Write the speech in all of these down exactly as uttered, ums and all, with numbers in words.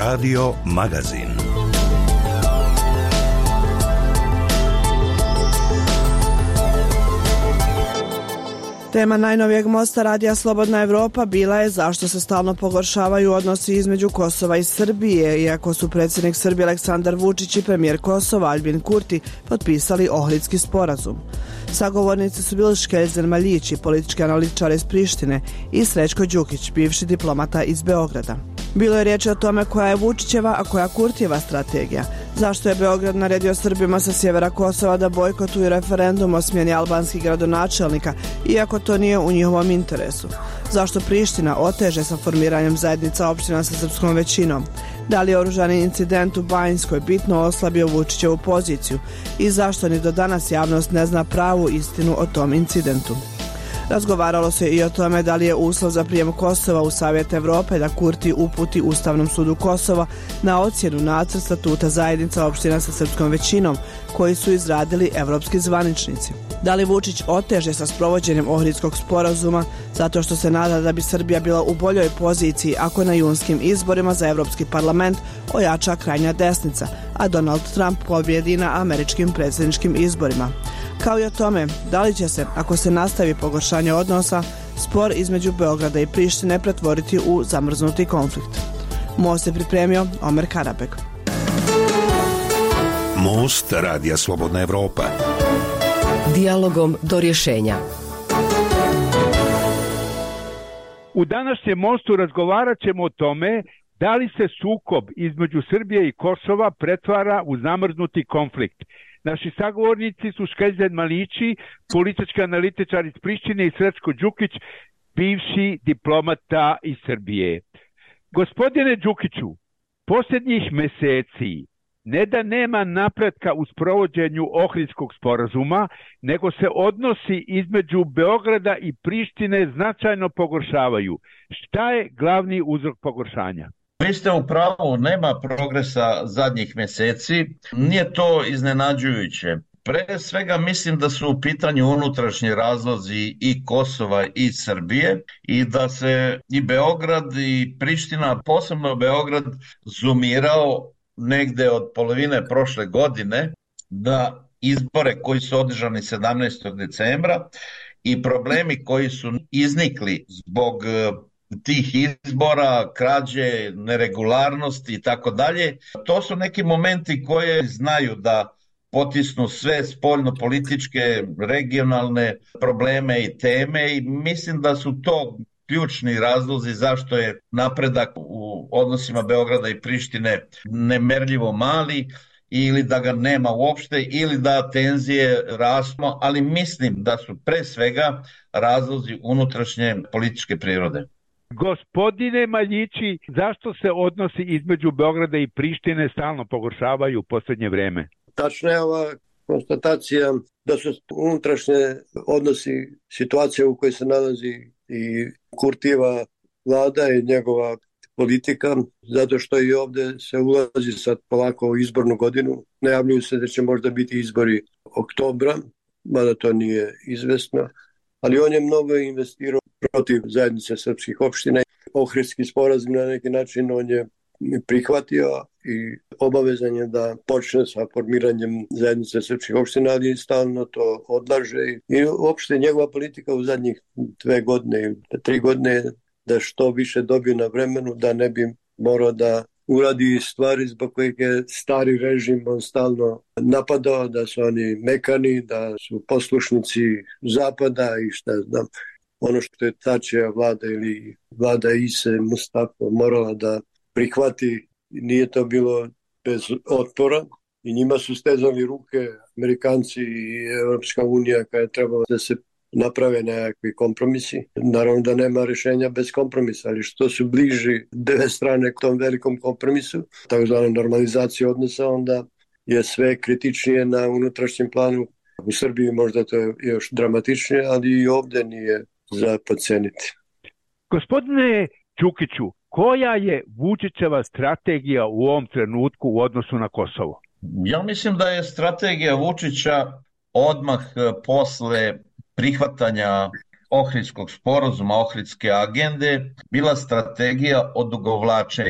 Radio Magazin. Tema najnovijeg mosta Radija Slobodna Evropa bila je zašto se stalno pogoršavaju odnosi između Kosova i Srbije, iako su predsjednik Srbije Aleksandar Vučić i premijer Kosova Aljbin Kurti potpisali Ohridski sporazum. Sagovornici su bili Škeljzen Maljić, politički analitičar iz Prištine, i Srećko Đukić, bivši diplomata iz Beograda. Bilo je riječi o tome koja je Vučićeva, a koja Kurtijeva strategija. Zašto je Beograd naredio Srbima sa sjevera Kosova da bojkotuju referendum o smjeni albanskih gradonačelnika, iako to nije u njihovom interesu? Zašto Priština oteže sa formiranjem zajednica opština sa srpskom većinom? Da li je oružani incident u Banjskoj bitno oslabio Vučićevu poziciju? I zašto ni do danas javnost ne zna pravu istinu o tom incidentu? Razgovaralo se i o tome da li je uslov za prijem Kosova u Savjet Evrope da Kurti uputi Ustavnom sudu Kosova na ocjenu nacrt statuta zajednica opština sa srpskom većinom koji su izradili evropski zvaničnici. Da li Vučić oteže sa sprovođenjem Ohridskog sporazuma zato što se nada da bi Srbija bila u boljoj poziciji ako na junskim izborima za Evropski parlament ojača krajnja desnica, a Donald Trump pobjedi na američkim predsjedničkim izborima? Kao i o tome, da li će se, ako se nastavi pogoršanje odnosa, spor između Beograda i Prištine pretvoriti u zamrznuti konflikt? Most je pripremio Omer Karabek. Most Radija Slobodna Evropa. Dijalogom do rješenja. U današnjem mostu razgovarat ćemo o tome da li se sukob između Srbije i Kosova pretvara u zamrznuti konflikt. Naši sagovornici su Škeljzen Maljići, politički analitičar iz Prištine, i Srećko Đukić, bivši diplomata iz Srbije. Gospodine Đukiću, posljednjih mjeseci ne da nema napretka u sprovođenju Ohridskog sporazuma, nego se odnosi između Beograda i Prištine značajno pogoršavaju. Šta je glavni uzrok pogoršanja? Vi ste u pravu, nema progresa zadnjih mjeseci, nije to iznenađujuće. Pre svega mislim da su u pitanju unutrašnji razlozi i Kosova i Srbije i da se i Beograd i Priština, posebno Beograd, zumirao negde od polovine prošle godine da izbore koji su održani sedamnaestog decembra i problemi koji su iznikli zbog tih izbora, krađe, neregularnosti i tako dalje. To su neki momenti koje znaju da potisnu sve spoljno-političke, regionalne probleme i teme i mislim da su to ključni razlozi zašto je napredak u odnosima Beograda i Prištine nemerljivo mali ili da ga nema uopšte ili da tenzije rastu, ali mislim da su pre svega razlozi unutrašnje političke prirode. Gospodine Maljići, zašto se odnosi između Beograda i Prištine stalno pogoršavaju u posljednje vrijeme? Tačna je ova konstatacija da su unutrašnje odnosi, situacija u kojoj se nalazi i Kurtijeva vlada i njegova politika, zato što i ovdje se ulazi sad polako u izbornu godinu. Najavljuju se da će možda biti izbori oktobra, mada to nije izvesno, ali on je mnogo investirao protiv zajednice srpskih opština. Ohridski sporazum na neki način on je prihvatio i obavezan je da počne sa formiranjem zajednice srpskih opština, ali stalno to odlaže. I uopšte njegova politika u zadnjih dve godine, tri godine, da što više dobije na vremenu, da ne bi morao da uradi stvari zbog kojeg je stari režim on stalno napadao, da su oni mekani, da su poslušnici zapada i šta znam. Ono što je Tačija vlada ili vlada Ise Mustafa morala da prihvati, nije to bilo bez otpora i njima su stezali ruke Amerikanci i Europska unija kada je trebalo da se naprave nekakvi kompromisi. Naravno da nema rješenja bez kompromisa, ali što su bliži dve strane k tom velikom kompromisu, takozvana normalizacija odnosa, onda je sve kritičnije na unutrašnjem planu. U Srbiji možda to je još dramatičnije, ali i ovdje nije za podceniti. Gospodine Đukiću, koja je Vučićeva strategija u ovom trenutku u odnosu na Kosovo? Ja mislim da je strategija Vučića odmah posle prihvatanja Ohridskog sporazuma, Ohridske agende, bila strategija odugovlačenja.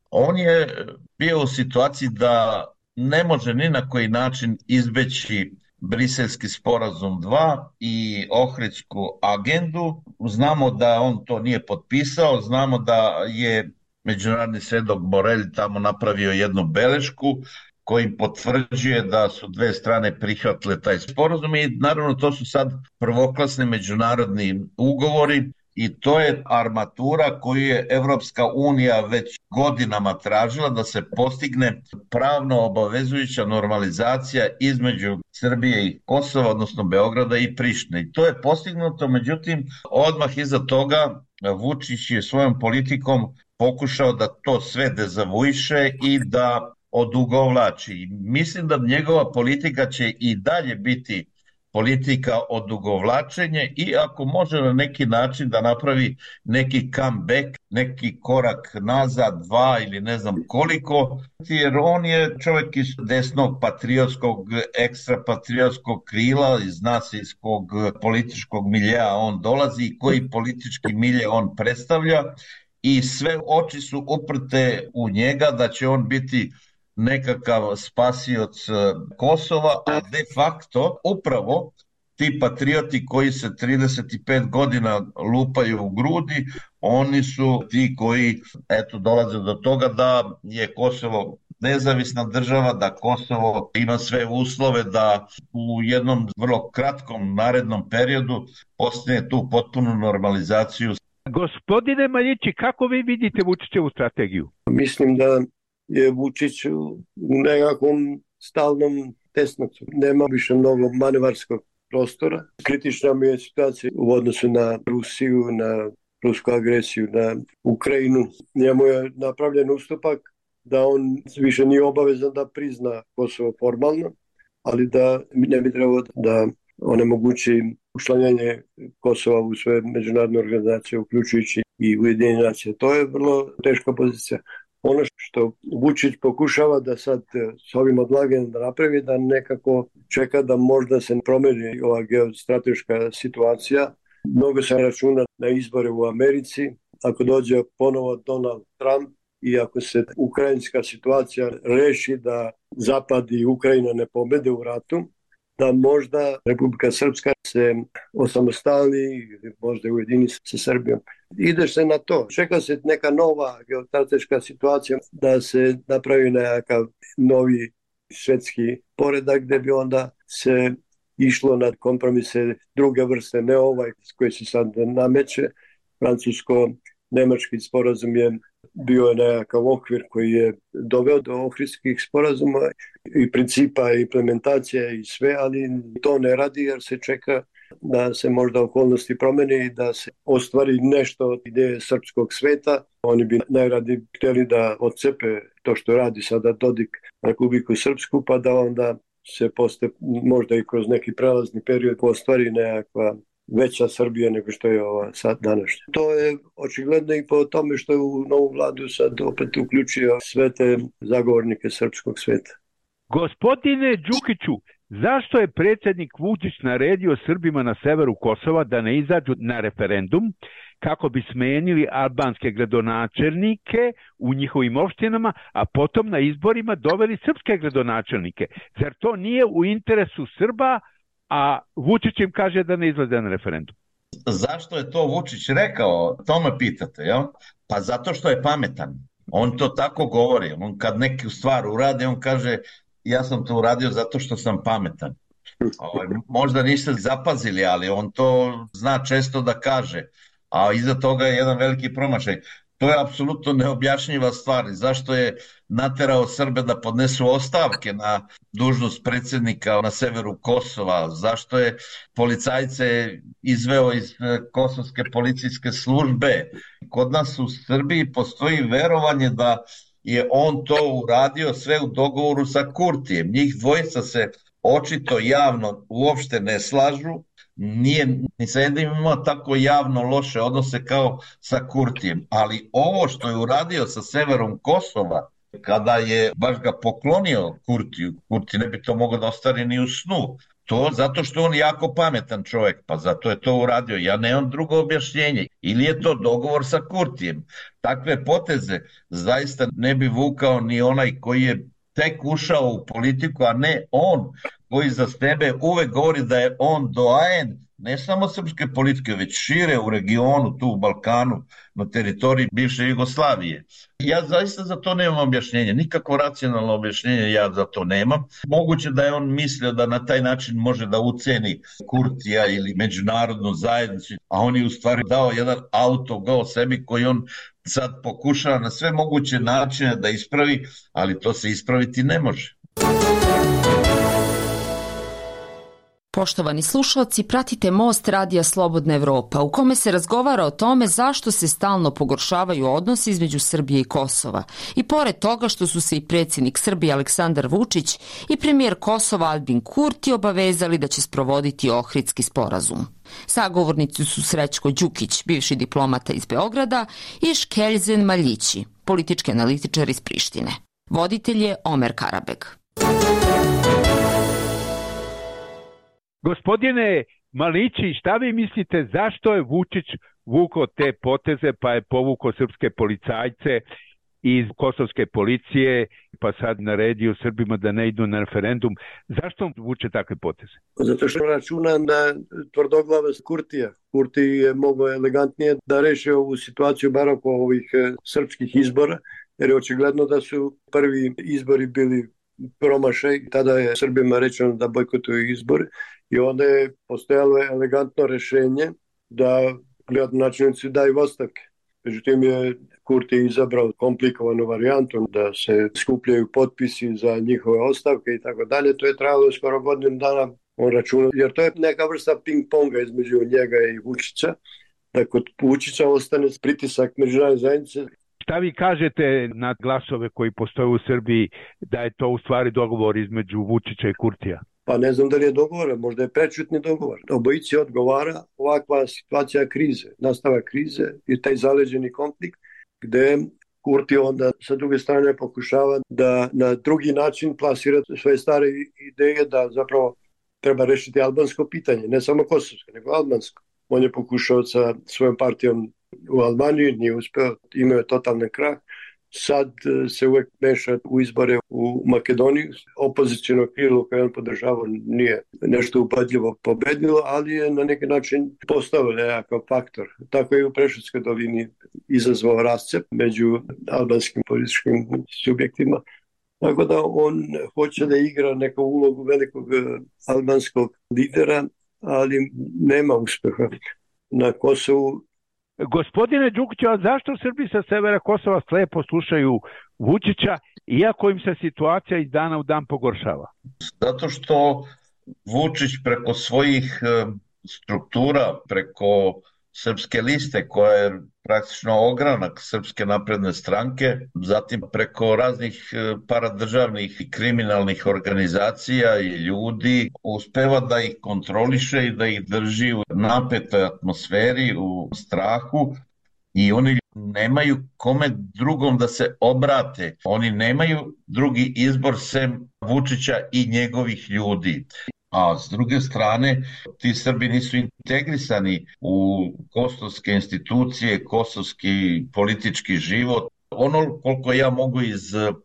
On je bio u situaciji da ne može ni na koji način izbeći Briselski sporazum dva i Ohridsku agendu. Znamo da on to nije potpisao, znamo da je međunarodni svedok Borelj tamo napravio jednu belešku koji potvrđuje da su dve strane prihvatile taj sporazum i naravno to su sad prvoklasni međunarodni ugovori i to je armatura koju je Evropska unija već godinama tražila da se postigne pravno obavezujuća normalizacija između Srbije i Kosova, odnosno Beograda i Prištine. I to je postignuto, međutim, odmah iza toga Vučić je svojom politikom pokušao da to sve dezavuiše i da odugovlači. Mislim da njegova politika će i dalje biti politika odugovlačenje i ako može na neki način da napravi neki comeback, neki korak nazad, dva ili ne znam koliko, jer on je čovjek iz desnog patriotskog, ekstra patriotskog krila i zna se iz kog političkog miljeja on dolazi i koji politički milje on predstavlja i sve oči su uprte u njega da će on biti nekakav spasioc Kosova, a de facto upravo ti patrioti koji se trideset pet godina lupaju u grudi, oni su ti koji eto dolaze do toga da je Kosovo nezavisna država, da Kosovo ima sve uslove da u jednom vrlo kratkom narednom periodu postigne tu potpunu normalizaciju. Gospodine Maljići, kako vi vidite Vučićevu strategiju? Mislim da je Vučić u nekakvom stalnom tesnacu. Nema više mnogo manevarskog prostora. Kritična mi je situacija u odnosu na Rusiju, na rusku agresiju, na Ukrajinu. Njemu je napravljen ustupak da on više nije obavezan da prizna Kosovo formalno, ali da ne bi trebalo da onemogući učlanjanje Kosova u sve međunarodne organizacije, uključujući i Ujedinjene nacije. To je vrlo teška pozicija. Ono što Vučić pokušava da sad s ovim odlaganjem da napravi, da nekako čeka da možda se promeni ova geostrateška situacija. Mnogo se računa na izbore u Americi. Ako dođe ponovo Donald Trump i ako se ukrajinska situacija reši da Zapad i Ukrajina ne pobede u ratu, da možda Republika Srpska se osamostali, možda ujedini sa Srbijom. Ide se na to. Čeka se neka nova geostrateška situacija da se napravi nekakav novi svetski poredak gde bi onda se išlo na kompromise druge vrste, ne ovaj koji se sad nameće. Francusko-nemački sporazum je bio nekakav okvir koji je doveo do ohridskih sporazuma i principa implementacije i sve, ali to ne radi jer se čeka da se možda okolnosti promene i da se ostvari nešto od ideje srpskog sveta. Oni bi najradi htjeli da odcepe to što radi sada Dodik Republiku Srpsku, pa da onda se posle, možda i kroz neki prelazni period ostvari nekakva veća Srbija nego što je ova sad današnja. To je očigledno i po tome što je u novu vladu sad opet uključio sve te zagovornike srpskog sveta. Gospodine Đukiću, zašto je predsjednik Vučić naredio Srbima na severu Kosova da ne izađu na referendum kako bi smenili albanske gradonačelnike u njihovim opštinama, a potom na izborima doveli srpske gradonačelnike? Zar to nije u interesu Srba, a Vučić im kaže da ne izlaze na referendum? Zašto je to Vučić rekao? To me pitate, jel? Pa zato što je pametan. On to tako govori. On kad neku stvar uradi, on kaže ja sam to uradio zato što sam pametan. Ovaj, možda niste zapazili, ali on to zna često da kaže. A iza toga je jedan veliki promašaj. To je apsolutno neobjašnjiva stvar. Zašto je naterao Srbe da podnesu ostavke na dužnost predsjednika na severu Kosova? Zašto je policajce izveo iz kosovske policijske službe? Kod nas u Srbiji postoji verovanje da je on to uradio sve u dogovoru sa Kurtijem. Njih dvojica se očito javno uopšte ne slažu. Nije ni sa jednim imao tako javno loše odnose kao sa Kurtijem, ali ovo što je uradio sa severom Kosova, kada je baš ga poklonio Kurtiju, Kurti ne bi to mogao da ostane ni u snu. To zato što on jako pametan čovjek, pa zato je to uradio. Ja nemam drugo objašnjenje. Ili je to dogovor sa Kurtijem. Takve poteze zaista ne bi vukao ni onaj koji je tek ušao u politiku, a ne on koji za sebe uvek govori da je on doajen ne samo srpske politike, već šire u regionu, tu u Balkanu, na teritoriji bivše Jugoslavije. Ja zaista za to nemam objašnjenje, nikakvo racionalno objašnjenje ja za to nemam. Moguće da je on mislio da na taj način može da uceni Kurtija ili međunarodnu zajednicu, a on je u stvari dao jedan autogol sebi koji on sad pokušava na sve moguće načine da ispravi, ali to se ispraviti ne može. Poštovani slušalci, pratite Most Radija Slobodna Evropa, u kome se razgovara o tome zašto se stalno pogoršavaju odnosi između Srbije i Kosova. I pored toga što su se i predsjednik Srbije Aleksandar Vučić i premijer Kosova Albin Kurti obavezali da će sprovoditi Ohridski sporazum. Sagovornici su Srećko Đukić, bivši diplomata iz Beograda, i Škeljzen Maljići, politički analitičar iz Prištine. Voditelj je Omer Karabeg. Gospodine Malići, šta vi mislite zašto je Vučić vukao te poteze pa je povukao srpske policajce iz kosovske policije pa sad naredio Srbima da ne idu na referendum? Zašto on vuče takve poteze? Zato što računa na tvrdoglavost Kurtija. Kurti je mogao elegantnije da reši ovu situaciju bar oko ovih srpskih izbora, jer je očigledno da su prvi izbori bili promašaj. Tada je Srbima rečeno da bojkotuju izbore. I onda je postojalo elegantno rešenje da gradonačelnici daju ostavke. Međutim je Kurti izabrao komplikovanu varijantu da se skupljaju potpisi za njihove ostavke i tako dalje. To je trajalo skoro godinu dana, on računa, jer to je neka vrsta ping-ponga između njega i Vučića, da kod Vučića ostane pritisak međunarodne zajednice. Šta vi kažete na glasove koji postoje u Srbiji da je to u stvari dogovor između Vučića i Kurtija? Pa ne znam da li je dogovor, možda je prečutni dogovor. Obojici odgovara ovakva situacija krize, nastava krize i taj zaleđeni konflikt gde Kurti onda sa druge strane pokušava da na drugi način plasira svoje stare ideje da zapravo treba rešiti albansko pitanje, ne samo kosovsko, nego albansko. On je pokušao sa svojom partijom u Albaniji, nije uspeo, imao je totalni krah. Sad se uvek meša u izbore u Makedoniji. Opozicijno krilo koje on podržavao nije nešto upadljivo pobedilo, ali je na neki način postao nekakav faktor. Tako je u Preševskoj dolini izazvao rascep među albanskim političkim subjektima. Tako da on hoće da igra neku ulogu velikog albanskog lidera, ali nema uspeha. Na Kosovu Gospodine Đukiću, a zašto Srbi sa severa Kosova slepo slušaju Vučića, iako im se situacija iz dana u dan pogoršava? Zato što Vučić preko svojih struktura, preko Srpske liste koja je praktično ogranak Srpske napredne stranke, zatim preko raznih paradržavnih i kriminalnih organizacija i ljudi, uspeva da ih kontroliše i da ih drži u napetoj atmosferi, u strahu, i oni nemaju kome drugom da se obrate. Oni nemaju drugi izbor sem Vučića i njegovih ljudi. A s druge strane, ti Srbi nisu integrisani u kosovske institucije, kosovski politički život. Ono koliko ja mogu iz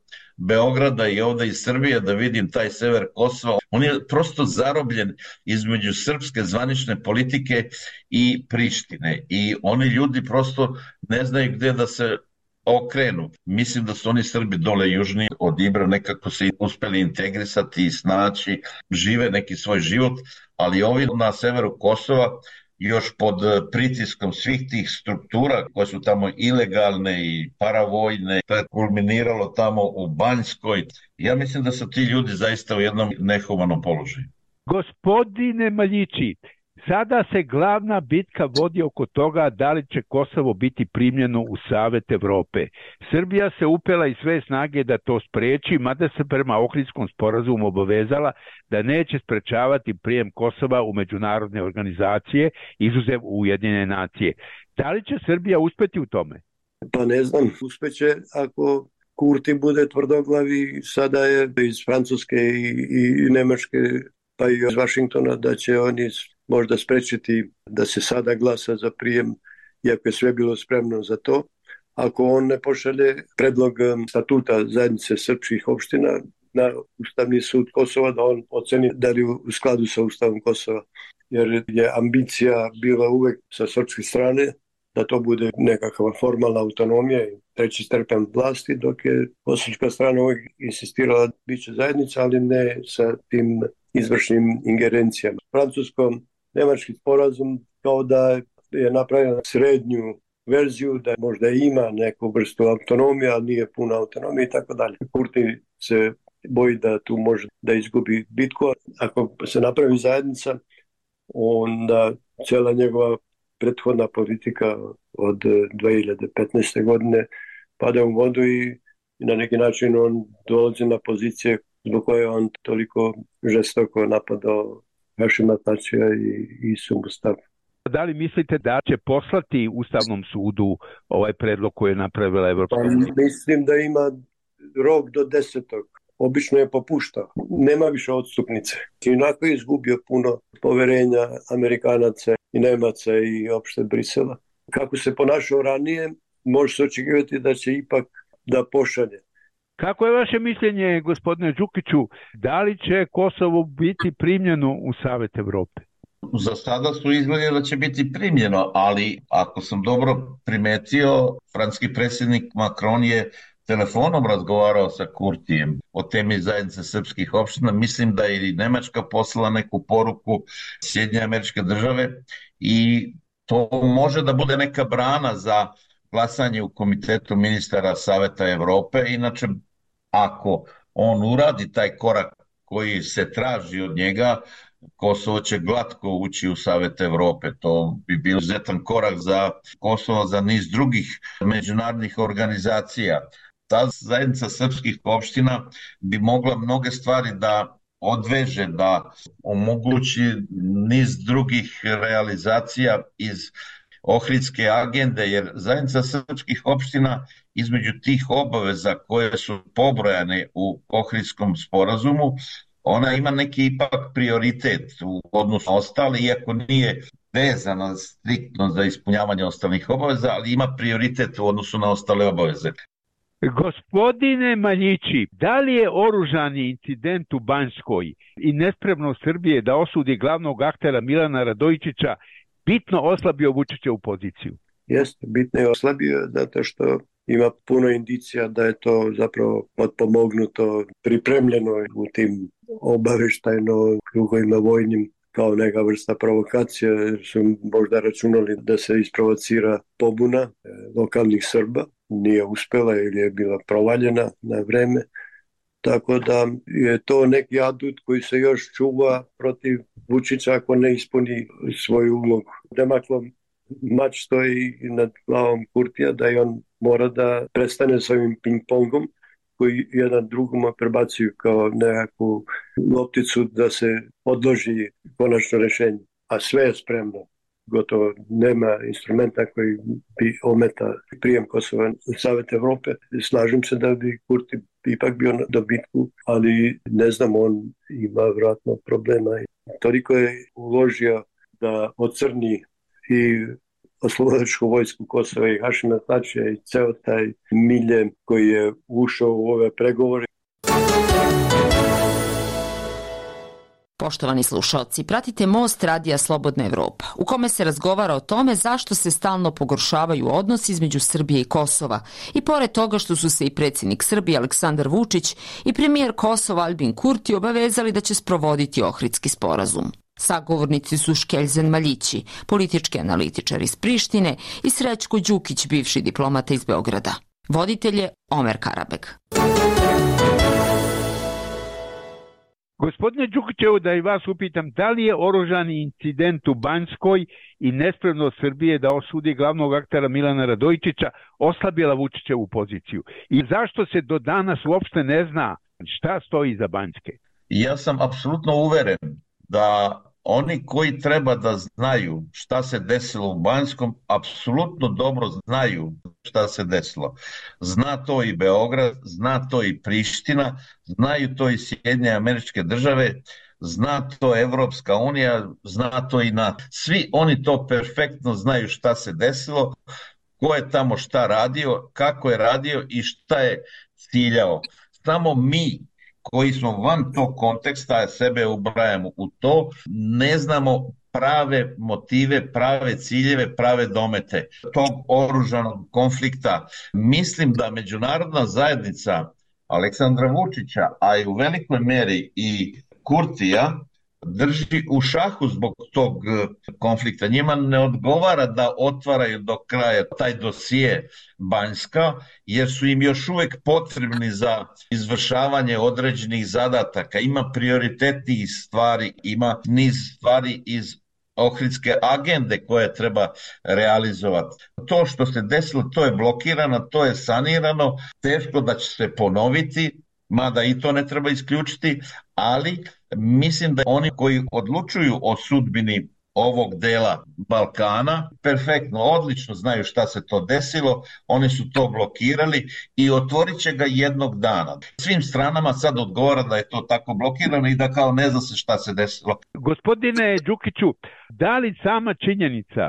Beograda i ovde iz Srbije da vidim taj sever Kosova, on je prosto zarobljen između srpske zvanične politike i Prištine. I oni ljudi prosto ne znaju gde da se okrenu. Mislim da su oni Srbi dole južni od Ibra nekako se uspeli integrisati i snaći, žive neki svoj život, ali ovi na severu Kosova još pod pritiskom svih tih struktura koje su tamo ilegalne i paravojne, to je kulminiralo tamo u Banjskoj. Ja mislim da su ti ljudi zaista u jednom nehumanom položaju. Gospodine Maljići, sada se glavna bitka vodi oko toga da li će Kosovo biti primljeno u Savet Evrope. Srbija se upela i sve snage da to spreči, mada se prema Ohridskom sporazumu obavezala da neće sprečavati prijem Kosova u međunarodne organizacije, izuzev Ujedinjene nacije. Da li će Srbija uspeti u tome? Pa ne znam, uspeće ako Kurti bude tvrdoglavi. Sada je iz Francuske i, i Nemačke pa i iz Vašingtona, da će oni možda sprečiti da se sada glasa za prijem, iako je sve bilo spremno za to. Ako on ne pošalje predlog statuta zajednice srpskih opština na Ustavni sud Kosova, da on oceni da li u skladu sa Ustavom Kosova, jer je ambicija bila uvek sa srpske strane da to bude nekakva formalna autonomija i treći stepen vlasti, dok je kosovska strana uvek insistirala da biće zajednica, ali ne sa tim izvršnim ingerencijama. Francusko-nemački sporazum kao da je napravljena srednju verziju, da možda ima neku vrstu autonomije, ali nije puna autonomija i tako dalje. Kurti se boji da tu može da izgubi bitku. Ako se napravi zajednica, onda cijela njegova prethodna politika od dve hiljade petnaeste. godine pada u vodu i na neki način on dolazi na pozicije zbog koje on toliko žestoko napadao Hašima Tačija i Isu Mustafa. Da li mislite da će poslati Ustavnom sudu ovaj predlog koji je napravila Evropska unija? Pa, mislim da ima rok do desetog. Obično je popuštao. Nema više odstupnice. Inako je izgubio puno poverenja Amerikanaca i Nemaca i opšte Brisela. Kako se ponašao ranije, može se očekivati da će ipak da pošalje. Kako je vaše mišljenje, gospodine Đukiću, da li će Kosovo biti primljeno u Savet Evrope? Za sada su izgledi da će biti primljeno, ali ako sam dobro primetio, francuski predsjednik Macron je telefonom razgovarao sa Kurtijem o temi zajednice srpskih opština. Mislim da je i Nemačka poslala neku poruku Sjedinjene Američke Države i to može da bude neka brana za glasanje u Komitetu ministara Saveta Evrope. Inače, ako on uradi taj korak koji se traži od njega, Kosovo će glatko ući u Savet Evrope. To bi bio izuzetan korak za Kosovo, za niz drugih međunarodnih organizacija. Ta zajednica srpskih opština bi mogla mnoge stvari da odveže, da omogući niz drugih realizacija iz Ohridske agende, jer zajednica srpskih opština između tih obaveza koje su pobrojane u Ohridskom sporazumu, ona ima neki ipak prioritet u odnosu na ostale, iako nije vezana striktno za ispunjavanje ostalih obaveza, ali ima prioritet u odnosu na ostale obaveze. Gospodine Maljići, da li je oružani incident u Banjskoj i nespremnost Srbije da osudi glavnog aktera Milana Radojičića bitno oslabio Vučićevu poziciju? Jeste, bitno je oslabio zato što ima puno indicija da je to zapravo potpomognuto, pripremljeno u tim obaveštajno krugovima vojnim kao neka vrsta provokacija, jer su možda računali da se isprovocira pobuna lokalnih Srba. Nije uspela ili je bila provaljena na vreme. Tako da je to neki adut koji se još čuva protiv Vučića ako ne ispuni svoju ulogu. Demaklov mač stoji nad glavom Kurtija da je on mora da prestane s ovim ping-pongom koji jedan drugoma prebacuju kao nekakvu lopticu da se odloži konačno rešenje. A sve je spremno. Gotovo nema instrumenta koji bi ometa prijem Kosova u Savet Evrope. Slažem se da bi Kurti ipak bio na dobitku, ali ne znam, on ima vjerojatno problema. Toliko je uložio da ocrni i oslobodilačku vojsku Kosova i Hašima Tačija i ceo taj milje koji je ušao u ove pregovore. Poštovani slušalci, pratite Most radija Slobodna Evropa, u kome se razgovara o tome zašto se stalno pogoršavaju odnosi između Srbije i Kosova, i pored toga što su se i predsjednik Srbije Aleksandar Vučić i premijer Kosova Albin Kurti obavezali da će sprovoditi Ohridski sporazum. Sagovornici su Škeljzen Maljići, politički analitičar iz Prištine, i Srećko Đukić, bivši diplomata iz Beograda. Voditelj je Omer Karabeg. Gospodine Đukićevu, da i vas upitam, da li je oružani incident u Banjskoj i nespremnost Srbije da osudi glavnog aktera Milana Radojičića oslabila Vučićevu poziciju? I zašto se do danas uopšte ne zna šta stoji iza Banjske? Ja sam apsolutno uveren da oni koji treba da znaju šta se desilo u Banjskom, apsolutno dobro znaju šta se desilo. Zna to i Beograd, zna to i Priština, znaju to i Sjedinjene Američke Države, zna to Evropska unija, zna to i NATO. Svi oni to perfektno znaju šta se desilo, ko je tamo šta radio, kako je radio i šta je ciljao. Samo mi koji smo van tog konteksta, sebe ubrajamo u to, ne znamo prave motive, prave ciljeve, prave domete tog oružanog konflikta. Mislim da međunarodna zajednica Aleksandra Vučića, a i u velikoj meri i Kurtija, drži u šahu zbog tog konflikta. Njima ne odgovara da otvaraju do kraja taj dosije Banjska, jer su im još uvek potrebni za izvršavanje određenih zadataka. Ima prioritetnih stvari, ima niz stvari iz Ohridske agende koje treba realizovati. To što se desilo, to je blokirano, to je sanirano, teško da će se ponoviti, mada i to ne treba isključiti, ali mislim da oni koji odlučuju o sudbini ovog dela Balkana perfektno, odlično znaju šta se to desilo, oni su to blokirali i otvorit će ga jednog dana. Svim stranama sad odgovara da je to tako blokirano i da kao ne zna se šta se desilo. Gospodine Đukiću, da li sama činjenica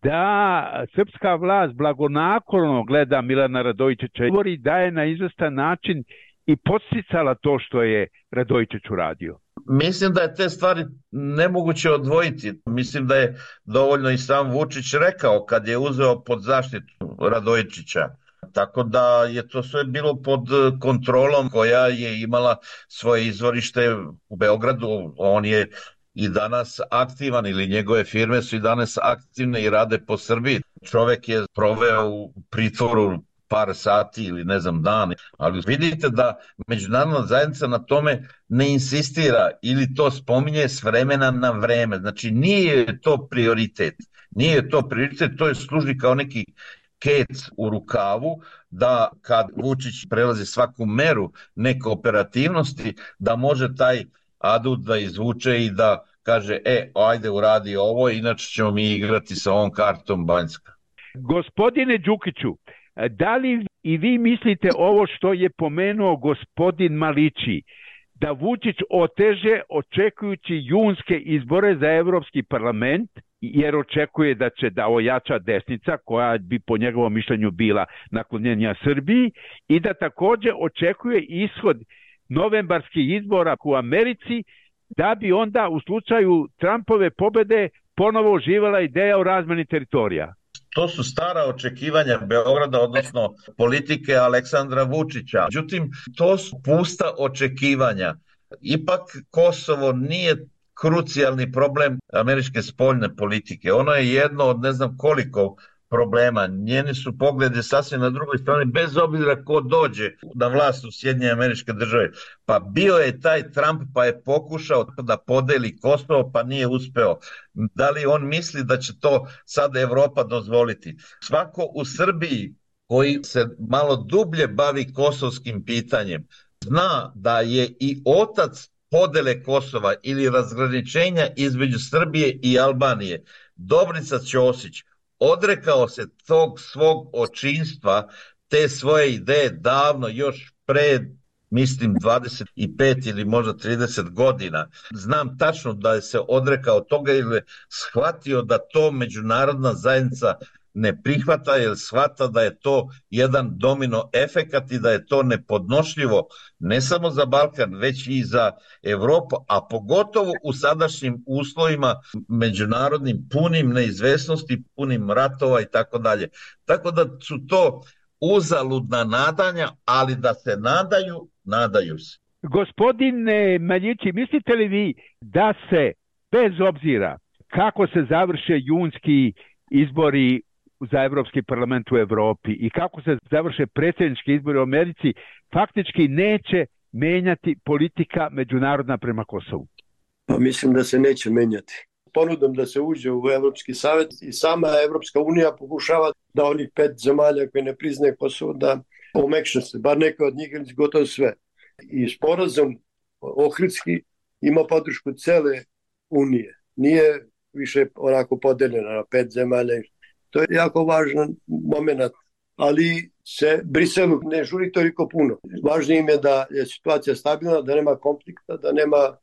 da srpska vlast blagonaklono gleda Milana Radojičića govori da je na izvestan način i podsticala to što je Radojičić uradio? Mislim da je te stvari nemoguće odvojiti. Mislim da je dovoljno i sam Vučić rekao kad je uzeo pod zaštitu Radojičića. Tako da je to sve bilo pod kontrolom koja je imala svoje izvorište u Beogradu. On je i danas aktivan ili njegove firme su i danas aktivne i rade po Srbiji. Čovek je proveo u pritvoru par sati ili ne znam dan, ali vidite da međunarodna zajednica na tome ne insistira ili to spominje s vremena na vreme. Znači nije to prioritet. Nije to prioritet, to je služi kao neki kec u rukavu da kad Vučić prelazi svaku meru neke operativnosti da može taj adut da izvuče i da kaže e, ajde uradi ovo, inače ćemo mi igrati sa ovom kartom Banjska. Gospodine Đukiću, da li i vi mislite ovo što je pomenuo gospodin Malići, da Vučić oteže očekujući junske izbore za Evropski parlament, jer očekuje da će da ojača desnica, koja bi po njegovom mišljenju bila naklonjenja Srbiji, i da takođe očekuje ishod novembarskih izbora u Americi, da bi onda u slučaju Trumpove pobede ponovo oživjela ideja o razmeni teritorija? To su stara očekivanja Beograda, odnosno politike Aleksandra Vučića. Međutim, to su pusta očekivanja. Ipak Kosovo nije krucijalni problem američke spoljne politike. Ono je jedno od ne znam koliko problema. Njeni su poglede sasvim na drugoj strani, bez obzira ko dođe na vlast u Sjedinjene Američke Države. Pa bio je taj Trump pa je pokušao da podeli Kosovo pa nije uspeo. Da li on misli da će to sad Evropa dozvoliti? Svako u Srbiji koji se malo dublje bavi kosovskim pitanjem zna da je i otac podele Kosova ili razgraničenja između Srbije i Albanije, Dobrica Ćosić, odrekao se tog svog očinstva, te svoje ideje davno, još pre, mislim, dvadeset pet ili možda trideset godina. Znam tačno da je se odrekao toga ili je shvatio da to međunarodna zajednica ne prihvata, jer shvata da je to jedan domino efekat i da je to nepodnošljivo ne samo za Balkan, već i za Evropu, a pogotovo u sadašnjim uslovima međunarodnim punim neizvesnosti, punim ratova i tako dalje. Tako da su to uzaludna nadanja, ali da se nadaju, nadaju se. Gospodine Maljići, mislite li vi da se, bez obzira kako se završe junski izbori za Evropski parlament u Evropi i kako se završe predsjednički izbori u Americi, faktički neće menjati politika međunarodna prema Kosovu? Pa mislim da se neće menjati. Ponudom da se uđe u Evropski savjet i sama Evropska unija pokušava da onih pet zemalja koje ne priznaje Kosovo da omekša se, bar neka od njih ili gotovo sve. I sporazum Ohridski ima podršku cele unije. Nije više onako podeljeno na pet zemalja. To je jako važan moment, ali se Briselu ne žuri toliko puno. Važnije im je da je situacija stabilna, da nema konflikta, da nema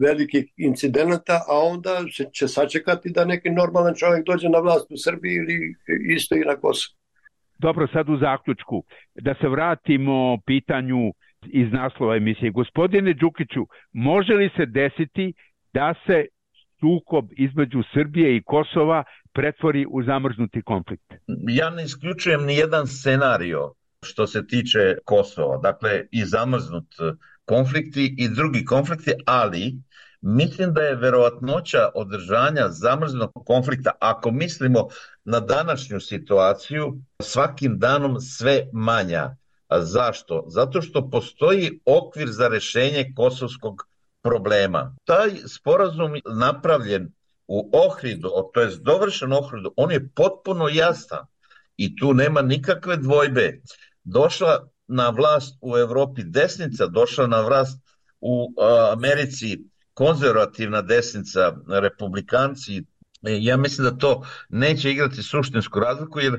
velikih incidenata, a onda se će sačekati da neki normalan čovjek dođe na vlast u Srbiji ili isto i na Kosovo. Dobro, sad u zaključku, da se vratimo pitanju iz naslova emisije. Gospodine Đukiću, može li se desiti da se sukob između Srbije i Kosova pretvori u zamrznuti konflikt? Ja ne isključujem ni jedan scenario što se tiče Kosova. Dakle, i zamrznut konflikti i drugi konflikti, ali mislim da je verovatnoća održanja zamrznutog konflikta, ako mislimo na današnju situaciju, svakim danom sve manja. A zašto? Zato što postoji okvir za rešenje kosovskog problema. Taj sporazum napravljen u Ohridu, to jest dovršen Ohridu, on je potpuno jasan i tu nema nikakve dvojbe. Došla na vlast u Evropi desnica, došla na vlast u Americi konzervativna desnica, republikanci. Ja mislim da to neće igrati suštinsku razliku, jer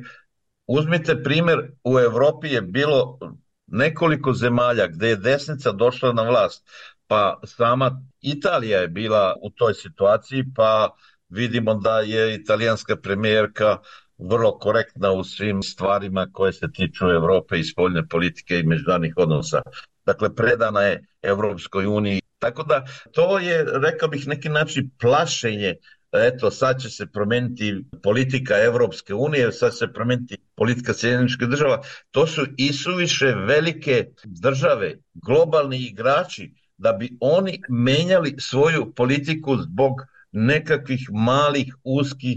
uzmite primjer, u Evropi je bilo nekoliko zemalja gdje je desnica došla na vlast, pa sama Italija je bila u toj situaciji, pa vidimo da je italijanska premijerka vrlo korektna u svim stvarima koje se tiču Evrope i spoljne politike i međunarodnih odnosa. Dakle, predana je Evropskoj uniji. Tako da to je, rekao bih, neki način plašenje. Eto, sad će se promijeniti politika Evropske unije, sad će se promijeniti politika Sjedinjenih Država. To su isuviše velike države, globalni igrači, da bi oni menjali svoju politiku zbog nekakvih malih, uskih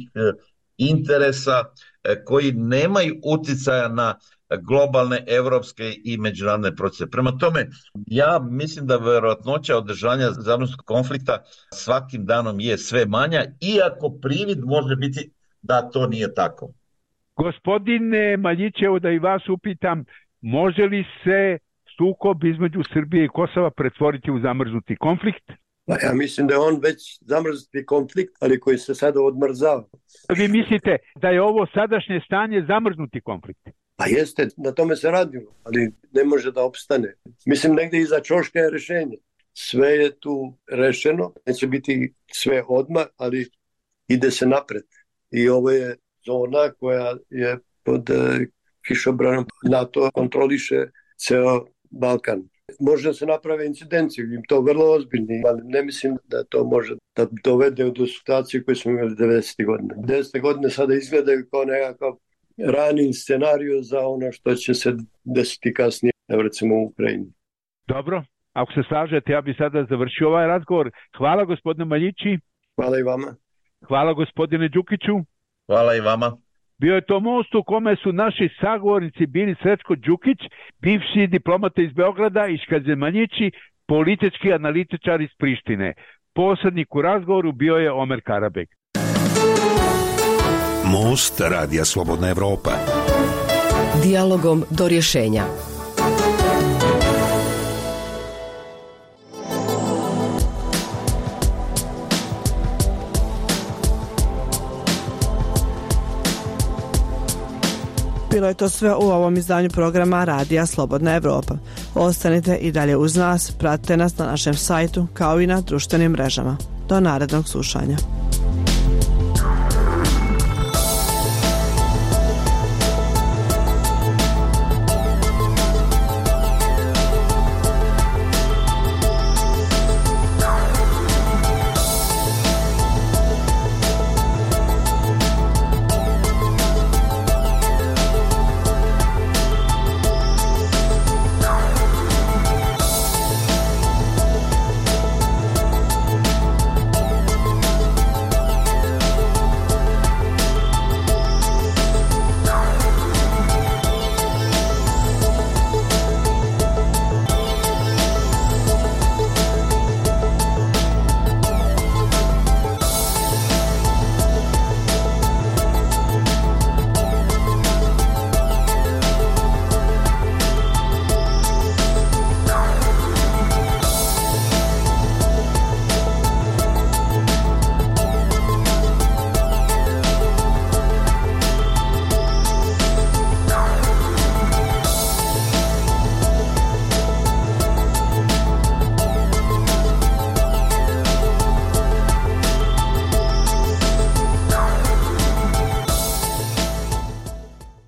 interesa koji nemaju uticaja na globalne, evropske i međunarodne procese. Prema tome, ja mislim da verovatnoća održanja zamrznutog konflikta svakim danom je sve manja, iako privid može biti da to nije tako. Gospodine Maljićevo, da i vas upitam, može li se sukob između Srbije i Kosova pretvoriti u zamrznuti konflikt? Ja mislim da je on već zamrznuti konflikt, ali koji se sada odmrzava. Vi mislite da je ovo sadašnje stanje zamrznuti konflikt? Pa jeste, na tome se radilo, ali ne može da opstane. Mislim, negdje iza ćoška je rešenje. Sve je tu rešeno, neće biti sve odmah, ali ide se napred. I ovo je zona koja je pod kišobranom, NATO kontroliše ceo Balkan. Može se naprave incidencije, im to vrlo ozbiljni, ali ne mislim da to može da dovede do situacije koje smo imali devedesetih godina. devedesete godine sada izgledaju kao nekakav rani scenariju za ono što će se desiti kasnije, recimo u Ukrajini. Dobro, ako se slažete, ja bi sada završio ovaj razgovor. Hvala gospodine Maljići. Hvala i vama. Hvala gospodine Đukiću. Hvala i vama. Bio je to most u kome su naši sagovornici bili Srećko Đukić, bivši diplomata iz Beograda, i Škaze Maljići, politički analitičar iz Prištine. Posrednik u razgovoru bio je Omer Karabek. Most Radija Slobodna Evropa. Dijalogom do rješenja. Bilo je to sve u ovom izdanju programa Radija Slobodna Evropa. Ostanite i dalje uz nas, pratite nas na našem sajtu kao i na društvenim mrežama. Do narednog slušanja.